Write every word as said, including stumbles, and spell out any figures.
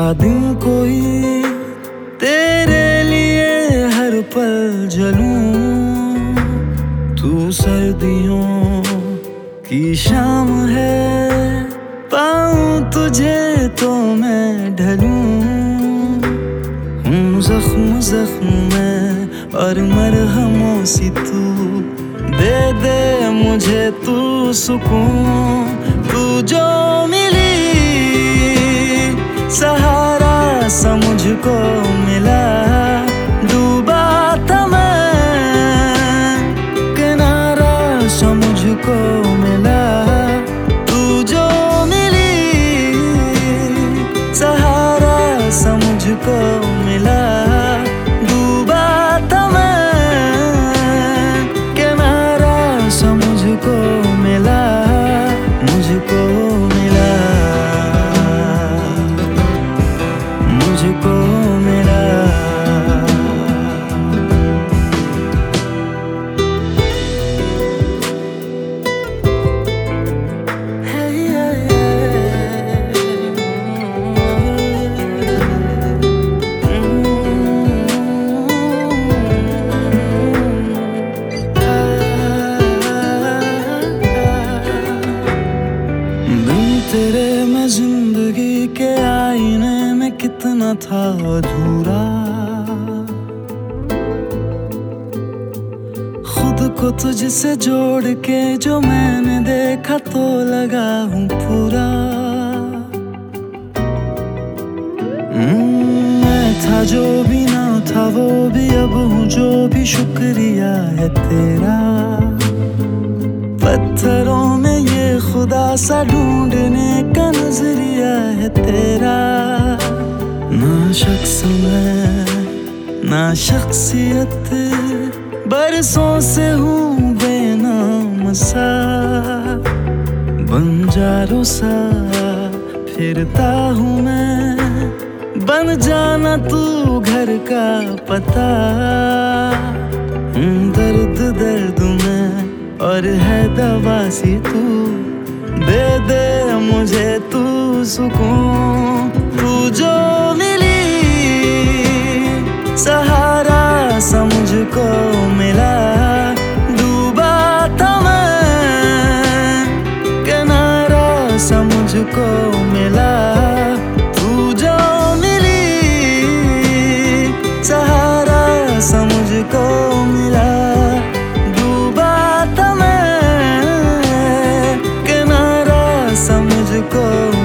दिन कोई तेरे लिए हर पल जलूं, तू सर्दियों की शाम है, पाऊं तुझे तो मैं ढलूं। हूँ जख्म जख्म में और मरहमों सी तू, दे दे मुझे तू सुकून। तू जो मिली सहारा सा मुझको मिला, डूबा था मैं किनारा सा मुझको मिला। तू जो मिली सहारा सा मुझको मिला, डूबा था मैं किनारा सा मुझको मिला, मुझको मिला, मुझको मिला। तेरे मैं जिंदगी के आईने में कितना था अधूरा, खुद को तुझसे जोड़ के जो मैंने देखा तो लगा हूँ पूरा। मैं था जो भी ना था वो भी अब हूँ जो भी, शुक्रिया है तेरा। पत्थरों में ये खुदा सा ढूंढने का नजरिया है तेरा। ना शख्स में ना शख्सियत, बरसों से हूँ बेनाम सा, बंजारों सा फिरता हूँ मैं, बन जाना तू घर का पता। दर्द दर्द में और है दवा सी तू, दे दे मुझे तू सुकून। तू जो मिली सहारा सा मुझको मिला, डूबा था मैं किनारा सा मुझको मिला। तू जो मिली सहारा सा मुझको मिला, डूबा था मैं किनारा सा मुझको